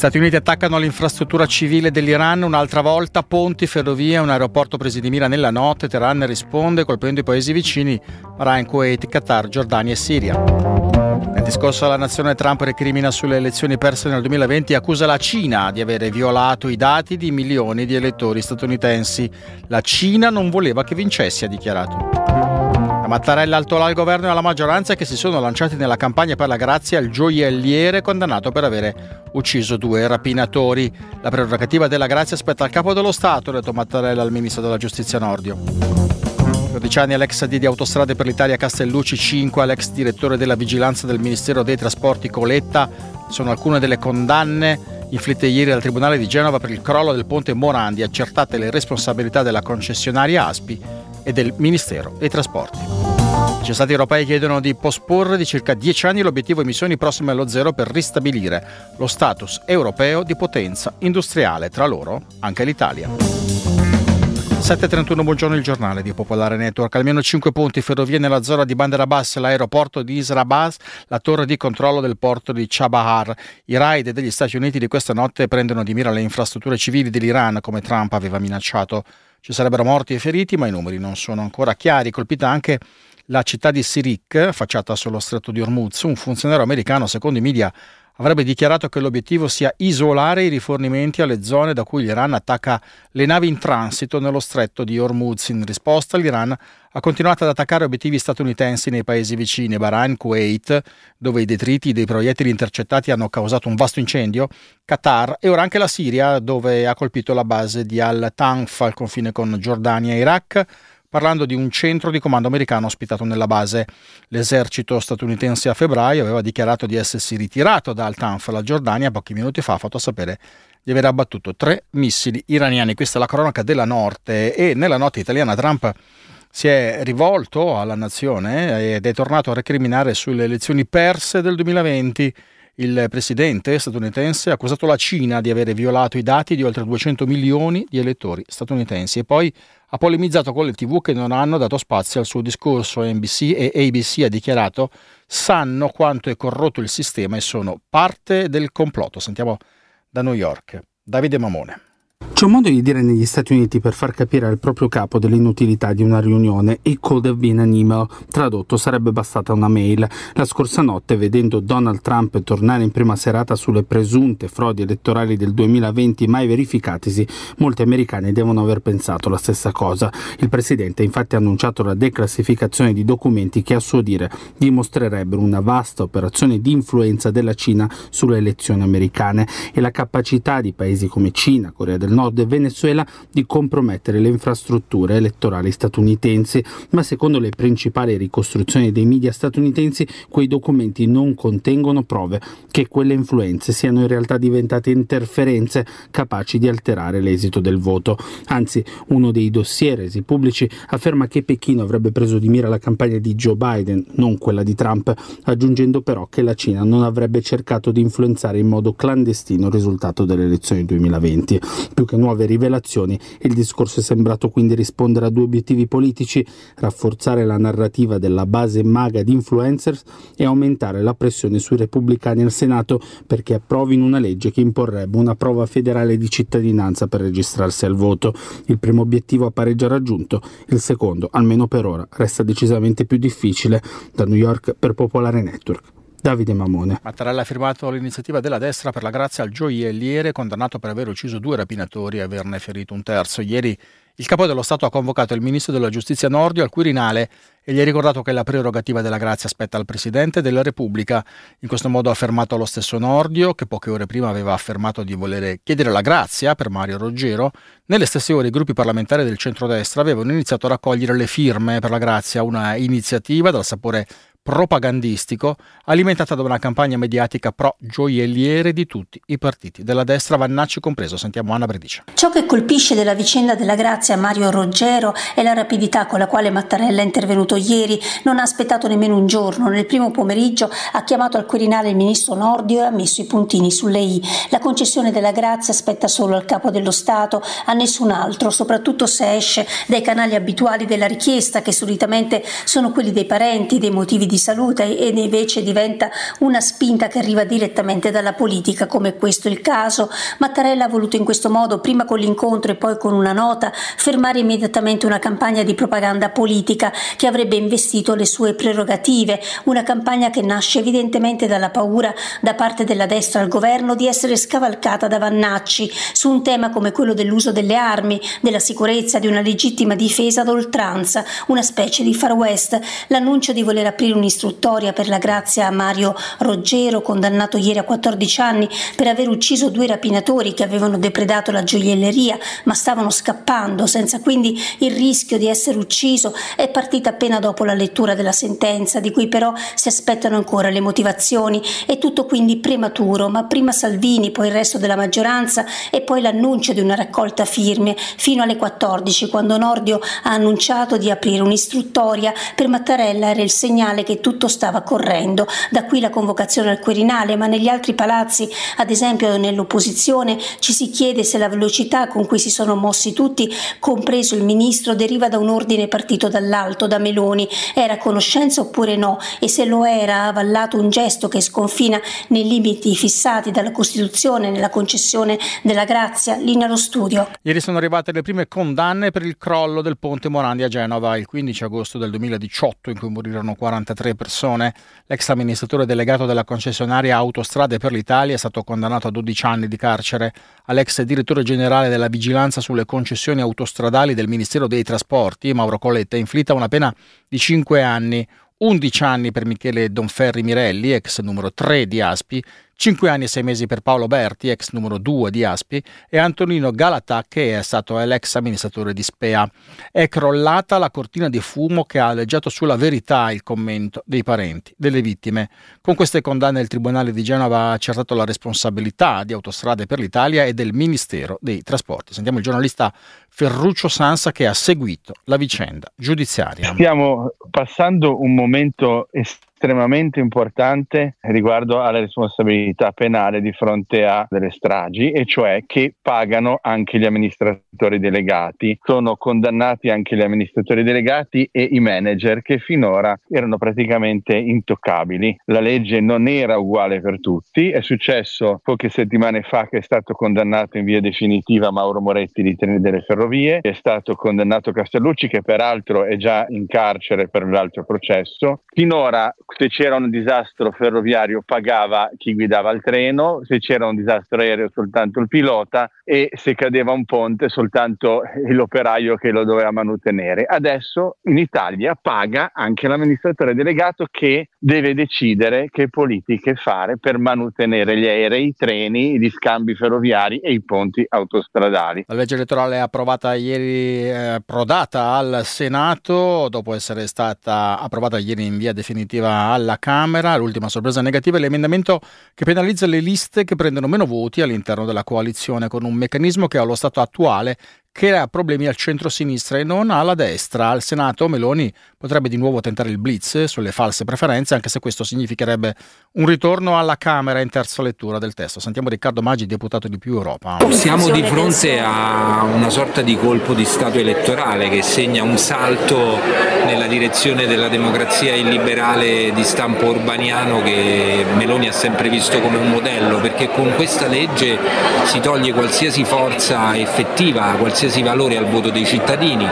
Stati Uniti attaccano l'infrastruttura civile dell'Iran un'altra volta, ponti, ferrovie, un aeroporto presi di mira nella notte. Teheran risponde colpendo i paesi vicini, Bahrain, Kuwait, Qatar, Giordania e Siria. Nel discorso alla nazione, Trump recrimina sulle elezioni perse nel 2020 e accusa la Cina di avere violato i dati di milioni di elettori statunitensi. La Cina non voleva che vincessi, ha dichiarato. La Mattarella alto là al governo e alla maggioranza che si sono lanciati nella campagna per la grazia al gioielliere condannato per avere ucciso 2 rapinatori. La prerogativa della grazia spetta al capo dello Stato, ha detto Mattarella al ministro della giustizia Nordio. 12 anni all'ex AD di Autostrade per l'Italia Castellucci, 5 all'ex direttore della vigilanza del Ministero dei Trasporti Coletta. Sono alcune delle condanne inflitte ieri al Tribunale di Genova per il crollo del ponte Morandi, accertate le responsabilità della concessionaria ASPI e del Ministero dei Trasporti. I stati europei chiedono di posporre di circa 10 anni l'obiettivo emissioni prossime allo zero per ristabilire lo status europeo di potenza industriale, tra loro anche l'Italia. 7.31, buongiorno, il giornale di Popolare Network. Almeno 5 punti ferrovie nella zona di Bandar Abbas, l'aeroporto di Isra Abbas, la torre di controllo del porto di Chabahar. I raid degli Stati Uniti di questa notte prendono di mira le infrastrutture civili dell'Iran, come Trump aveva minacciato. Ci sarebbero morti e feriti, ma i numeri non sono ancora chiari. Colpita anche la città di Sirik, affacciata sullo stretto di Hormuz. Un funzionario americano, secondo i media, avrebbe dichiarato che l'obiettivo sia isolare i rifornimenti alle zone da cui l'Iran attacca le navi in transito nello stretto di Hormuz. In risposta, l'Iran ha continuato ad attaccare obiettivi statunitensi nei paesi vicini, Bahrain, Kuwait, dove i detriti dei proiettili intercettati hanno causato un vasto incendio, Qatar e ora anche la Siria, dove ha colpito la base di Al-Tanf al confine con Giordania e Iraq, parlando di un centro di comando americano ospitato nella base. L'esercito statunitense a febbraio aveva dichiarato di essersi ritirato da Al-Tanf. La Giordania pochi minuti fa ha fatto sapere di aver abbattuto 3 missili iraniani. Questa è la cronaca della notte. E nella notte italiana Trump si è rivolto alla nazione ed è tornato a recriminare sulle elezioni perse del 2020. Il presidente statunitense ha accusato la Cina di avere violato i dati di oltre 200 milioni di elettori statunitensi e poi ha polemizzato con le TV che non hanno dato spazio al suo discorso. NBC e ABC, ha dichiarato, sanno quanto è corrotto il sistema e sono parte del complotto. Sentiamo da New York Davide Mamone. C'è un modo di dire negli Stati Uniti per far capire al proprio capo dell'inutilità di una riunione: it could have been an email. Tradotto, sarebbe bastata una mail. La scorsa notte, vedendo Donald Trump tornare in prima serata sulle presunte frodi elettorali del 2020 mai verificatisi, molti americani devono aver pensato la stessa cosa. Il presidente ha infatti annunciato la declassificazione di documenti che a suo dire dimostrerebbero una vasta operazione di influenza della Cina sulle elezioni americane e la capacità di paesi come Cina, Corea del Nord e Venezuela di compromettere le infrastrutture elettorali statunitensi, ma secondo le principali ricostruzioni dei media statunitensi quei documenti non contengono prove che quelle influenze siano in realtà diventate interferenze capaci di alterare l'esito del voto. Anzi, uno dei dossier resi pubblici afferma che Pechino avrebbe preso di mira la campagna di Joe Biden, non quella di Trump, aggiungendo però che la Cina non avrebbe cercato di influenzare in modo clandestino il risultato delle elezioni 2020. Più che nuove rivelazioni, il discorso è sembrato quindi rispondere a 2 obiettivi politici: rafforzare la narrativa della base maga di influencers e aumentare la pressione sui repubblicani al Senato perché approvino una legge che imporrebbe una prova federale di cittadinanza per registrarsi al voto. Il primo obiettivo appare già raggiunto, il secondo, almeno per ora, resta decisamente più difficile. Da New York per Popolare Network, Davide Mamone. Mattarella ha firmato l'iniziativa della destra per la grazia al gioielliere, condannato per aver ucciso 2 rapinatori e averne ferito un terzo. Ieri il capo dello Stato ha convocato il ministro della giustizia Nordio al Quirinale e gli ha ricordato che la prerogativa della grazia spetta al Presidente della Repubblica. In questo modo ha affermato lo stesso Nordio, che poche ore prima aveva affermato di volere chiedere la grazia per Mario Roggero. Nelle stesse ore i gruppi parlamentari del centrodestra avevano iniziato a raccogliere le firme per la grazia, una iniziativa dal sapore propagandistico alimentata da una campagna mediatica pro gioielliere di tutti i partiti della destra, Vannacci compreso. Sentiamo Anna Bredice. Ciò che colpisce della vicenda della grazia a Mario Roggero è la rapidità con la quale Mattarella è intervenuto ieri. Non ha aspettato nemmeno un giorno. Nel primo pomeriggio ha chiamato al Quirinale il ministro Nordio e ha messo i puntini sulle i. La concessione della grazia spetta solo al capo dello Stato, a nessun altro, soprattutto se esce dai canali abituali della richiesta, che solitamente sono quelli dei parenti, dei motivi di di salute ed invece diventa una spinta che arriva direttamente dalla politica, come questo è il caso. Mattarella ha voluto in questo modo, prima con l'incontro e poi con una nota, fermare immediatamente una campagna di propaganda politica che avrebbe investito le sue prerogative, una campagna che nasce evidentemente dalla paura da parte della destra al governo di essere scavalcata da Vannacci su un tema come quello dell'uso delle armi, della sicurezza, di una legittima difesa ad oltranza, una specie di Far West. L'annuncio di voler aprire un'istruttoria per la grazia a Mario Roggero, condannato ieri a 14 anni per aver ucciso 2 rapinatori che avevano depredato la gioielleria ma stavano scappando senza quindi il rischio di essere ucciso, è partita appena dopo la lettura della sentenza, di cui però si aspettano ancora le motivazioni. È tutto quindi prematuro, ma prima Salvini, poi il resto della maggioranza e poi l'annuncio di una raccolta firme fino alle 14, quando Nordio ha annunciato di aprire un'istruttoria. Per Mattarella era il segnale che tutto stava correndo, da qui la convocazione al Quirinale, ma negli altri palazzi, ad esempio nell'opposizione, ci si chiede se la velocità con cui si sono mossi tutti, compreso il ministro, deriva da un ordine partito dall'alto, da Meloni. Era a conoscenza oppure no? E se lo era, ha avallato un gesto che sconfina nei limiti fissati dalla Costituzione nella concessione della grazia? Linea allo studio. Ieri sono arrivate le prime condanne per il crollo del ponte Morandi a Genova il 15 agosto del 2018, in cui morirono 43 persone. L'ex amministratore delegato della concessionaria Autostrade per l'Italia è stato condannato a 12 anni di carcere. All'ex direttore generale della vigilanza sulle concessioni autostradali del Ministero dei Trasporti, Mauro Coletta, è inflitta una pena di 5 anni. 11 anni per Michele Donferri Mirelli, ex numero 3 di Aspi, 5 anni e 6 mesi per Paolo Berti, ex numero 2 di Aspi, e Antonino Galatà, che è stato l'ex amministratore di Spea. È crollata la cortina di fumo che ha aleggiato sulla verità il commento dei parenti delle vittime. Con queste condanne il Tribunale di Genova ha accertato la responsabilità di Autostrade per l'Italia e del Ministero dei Trasporti. Sentiamo il giornalista Ferruccio Sansa che ha seguito la vicenda giudiziaria. Stiamo passando un momento estremamente importante riguardo alla responsabilità penale di fronte a delle stragi, e cioè che pagano anche gli amministratori delegati. Sono condannati anche gli amministratori delegati e i manager, che finora erano praticamente intoccabili. La legge non era uguale per tutti. È successo poche settimane fa che è stato condannato in via definitiva Mauro Moretti di Treni delle Ferrovie, è stato condannato Castellucci, che peraltro è già in carcere per l'altro processo. Finora, se c'era un disastro ferroviario, pagava chi guidava il treno, se c'era un disastro aereo soltanto il pilota, e se cadeva un ponte soltanto l'operaio che lo doveva manutenere. Adesso in Italia paga anche l'amministratore delegato, che deve decidere che politiche fare per manutenere gli aerei, i treni, gli scambi ferroviari e i ponti autostradali. La legge elettorale approvata ieri, approdata al Senato, dopo essere stata approvata ieri in via definitiva alla Camera. L'ultima sorpresa negativa è l'emendamento che penalizza le liste che prendono meno voti all'interno della coalizione, con un meccanismo che allo stato attuale crea problemi al centro-sinistra e non alla destra. Al Senato Meloni potrebbe di nuovo tentare il blitz sulle false preferenze, anche se questo significherebbe un ritorno alla Camera in terza lettura del testo. Sentiamo Riccardo Maggi, deputato di Più Europa. Siamo di fronte a una sorta di colpo di stato elettorale che segna un salto nella direzione della democrazia illiberale di stampo urbaniano che Meloni ha sempre visto come un modello, perché con questa legge si toglie qualsiasi forza effettiva, qualsiasi valore al voto dei cittadini,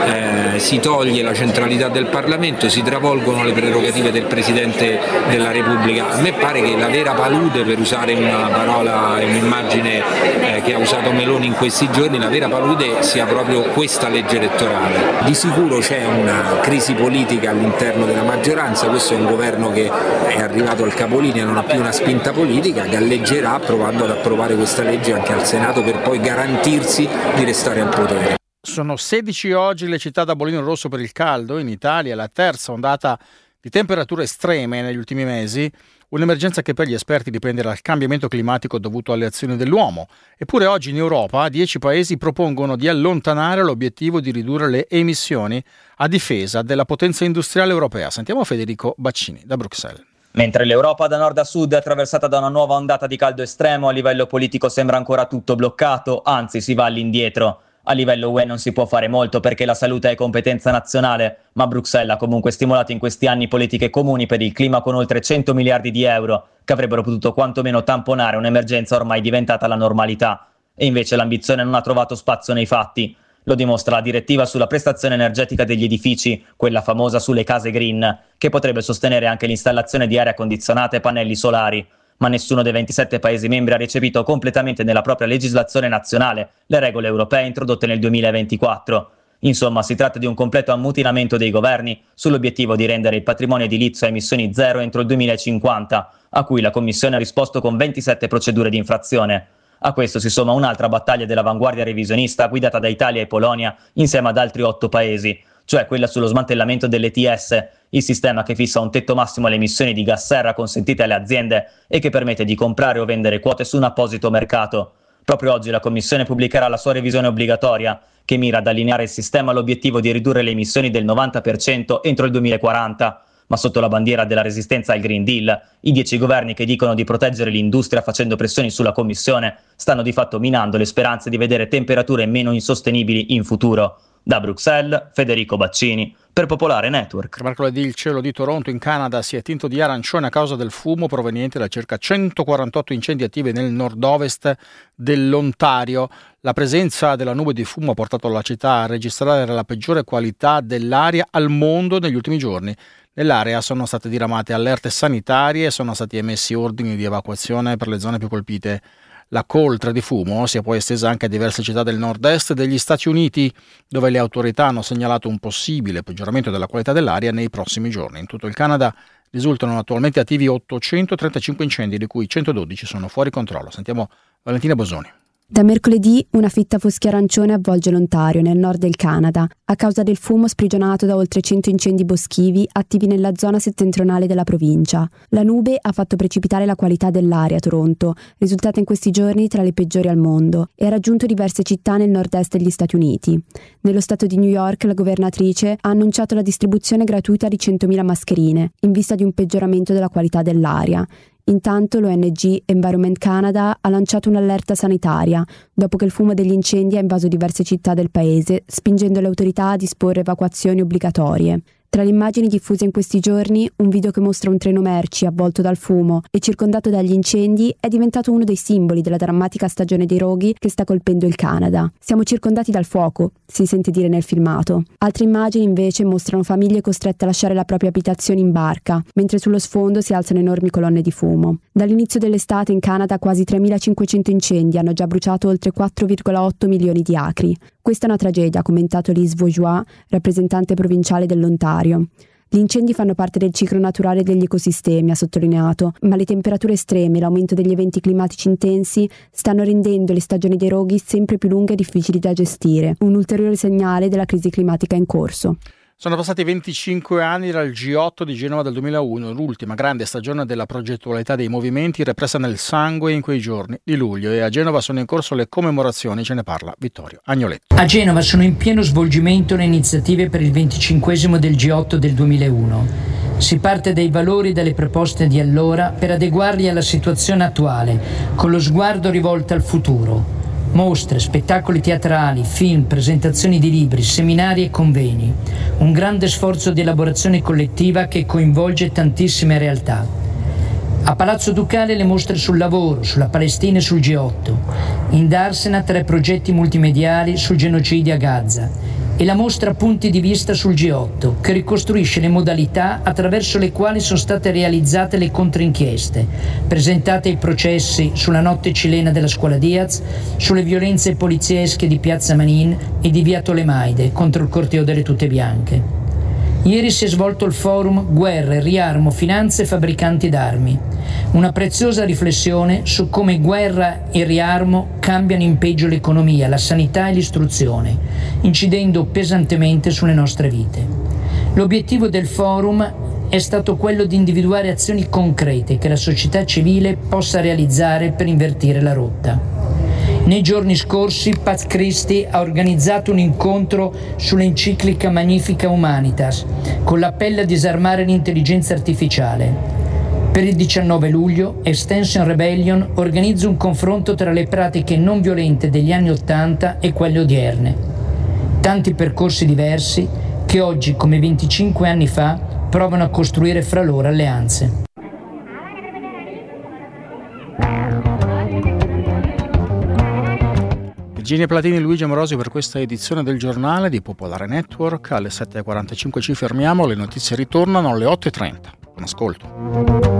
si toglie la centralità del Parlamento, si travolgono le prerogative del Presidente della Repubblica. A me pare che la vera palude, per usare una parola e un'immagine che ha usato Meloni in questi giorni, la vera palude sia proprio questa legge elettorale. Di sicuro c'è una crisi politica all'interno della maggioranza, questo è un governo che è arrivato al capolinea, non ha più una spinta politica, galleggerà provando ad approvare questa legge anche al Senato per poi garantirsi di restare al potere. Sono 16 oggi le città da bollino rosso per il caldo in Italia, la terza ondata di temperature estreme negli ultimi mesi, un'emergenza che per gli esperti dipende dal cambiamento climatico dovuto alle azioni dell'uomo. Eppure oggi in Europa 10 paesi propongono di allontanare l'obiettivo di ridurre le emissioni a difesa della potenza industriale europea. Sentiamo Federico Baccini da Bruxelles. Mentre l'Europa da nord a sud è attraversata da una nuova ondata di caldo estremo, a livello politico sembra ancora tutto bloccato, anzi si va all'indietro. A livello UE non si può fare molto perché la salute è competenza nazionale, ma Bruxelles ha comunque stimolato in questi anni politiche comuni per il clima con oltre 100 miliardi di euro, che avrebbero potuto quantomeno tamponare un'emergenza ormai diventata la normalità. E invece l'ambizione non ha trovato spazio nei fatti. Lo dimostra la direttiva sulla prestazione energetica degli edifici, quella famosa sulle case green, che potrebbe sostenere anche l'installazione di aria condizionata e pannelli solari. Ma nessuno dei 27 Paesi membri ha recepito completamente nella propria legislazione nazionale le regole europee introdotte nel 2024. Insomma, si tratta di un completo ammutinamento dei governi sull'obiettivo di rendere il patrimonio edilizio a emissioni zero entro il 2050, a cui la Commissione ha risposto con 27 procedure di infrazione. A questo si somma un'altra battaglia dell'avanguardia revisionista guidata da Italia e Polonia insieme ad altri 8 Paesi, cioè quella sullo smantellamento dell'ETS, il sistema che fissa un tetto massimo alle emissioni di gas serra consentite alle aziende e che permette di comprare o vendere quote su un apposito mercato. Proprio oggi la Commissione pubblicherà la sua revisione obbligatoria, che mira ad allineare il sistema all'obiettivo di ridurre le emissioni del 90% entro il 2040. Ma sotto la bandiera della resistenza al Green Deal, i 10 governi che dicono di proteggere l'industria facendo pressioni sulla Commissione stanno di fatto minando le speranze di vedere temperature meno insostenibili in futuro. Da Bruxelles, Federico Baccini, per Popolare Network. Mercoledì il cielo di Toronto in Canada si è tinto di arancione a causa del fumo proveniente da circa 148 incendi attivi nel nord-ovest dell'Ontario. La presenza della nube di fumo ha portato la città a registrare la peggiore qualità dell'aria al mondo negli ultimi giorni. Nell'area sono state diramate allerte sanitarie e sono stati emessi ordini di evacuazione per le zone più colpite. La coltre di fumo si è poi estesa anche a diverse città del nord-est degli Stati Uniti, dove le autorità hanno segnalato un possibile peggioramento della qualità dell'aria nei prossimi giorni. In tutto il Canada risultano attualmente attivi 835 incendi, di cui 112 sono fuori controllo. Sentiamo Valentina Bosoni. Da mercoledì una fitta foschia arancione avvolge l'Ontario, nel nord del Canada, a causa del fumo sprigionato da oltre 100 incendi boschivi attivi nella zona settentrionale della provincia. La nube ha fatto precipitare la qualità dell'aria a Toronto, risultata in questi giorni tra le peggiori al mondo, e ha raggiunto diverse città nel nord-est degli Stati Uniti. Nello stato di New York la governatrice ha annunciato la distribuzione gratuita di 100.000 mascherine, in vista di un peggioramento della qualità dell'aria. Intanto l'ONG Environment Canada ha lanciato un'allerta sanitaria dopo che il fumo degli incendi ha invaso diverse città del paese, spingendo le autorità a disporre evacuazioni obbligatorie. Tra le immagini diffuse in questi giorni, un video che mostra un treno merci avvolto dal fumo e circondato dagli incendi è diventato uno dei simboli della drammatica stagione dei roghi che sta colpendo il Canada. Siamo circondati dal fuoco, si sente dire nel filmato. Altre immagini invece mostrano famiglie costrette a lasciare la propria abitazione in barca, mentre sullo sfondo si alzano enormi colonne di fumo. Dall'inizio dell'estate in Canada quasi 3.500 incendi hanno già bruciato oltre 4,8 milioni di acri. Questa è una tragedia, ha commentato Lise Vaugeois, rappresentante provinciale dell'Ontario. Gli incendi fanno parte del ciclo naturale degli ecosistemi, ha sottolineato, ma le temperature estreme e l'aumento degli eventi climatici intensi stanno rendendo le stagioni dei roghi sempre più lunghe e difficili da gestire, un ulteriore segnale della crisi climatica in corso. Sono passati 25 anni dal G8 di Genova del 2001, l'ultima grande stagione della progettualità dei movimenti repressa nel sangue in quei giorni di luglio, e a Genova sono in corso le commemorazioni, ce ne parla Vittorio Agnoletto. A Genova sono in pieno svolgimento le iniziative per il 25esimo del G8 del 2001. Si parte dai valori e dalle proposte di allora per adeguarli alla situazione attuale, con lo sguardo rivolto al futuro. Mostre, spettacoli teatrali, film, presentazioni di libri, seminari e convegni. Un grande sforzo di elaborazione collettiva che coinvolge tantissime realtà. A Palazzo Ducale le mostre sul lavoro, sulla Palestina e sul G8. In Darsena 3 progetti multimediali sul genocidio a Gaza. E la mostra Punti di vista sul G8, che ricostruisce le modalità attraverso le quali sono state realizzate le controinchieste, presentate ai processi sulla notte cilena della scuola Diaz, sulle violenze poliziesche di Piazza Manin e di Via Tolemaide contro il corteo delle tute bianche. Ieri si è svolto il forum Guerre, riarmo, finanze e fabbricanti d'armi. Una preziosa riflessione su come guerra e riarmo cambiano in peggio l'economia, la sanità e l'istruzione, incidendo pesantemente sulle nostre vite. L'obiettivo del forum è stato quello di individuare azioni concrete che la società civile possa realizzare per invertire la rotta. Nei giorni scorsi Pat Christie ha organizzato un incontro sull'enciclica Magnifica Humanitas, con l'appello a disarmare l'intelligenza artificiale. Per il 19 luglio Extinction Rebellion organizza un confronto tra le pratiche non violente degli anni '80 e quelle odierne. Tanti percorsi diversi che oggi, come 25 anni fa, provano a costruire fra loro alleanze. Virginia Platini e Luigi Amorosi per questa edizione del giornale di Popolare Network. Alle 7.45 ci fermiamo, le notizie ritornano alle 8.30. Buon ascolto.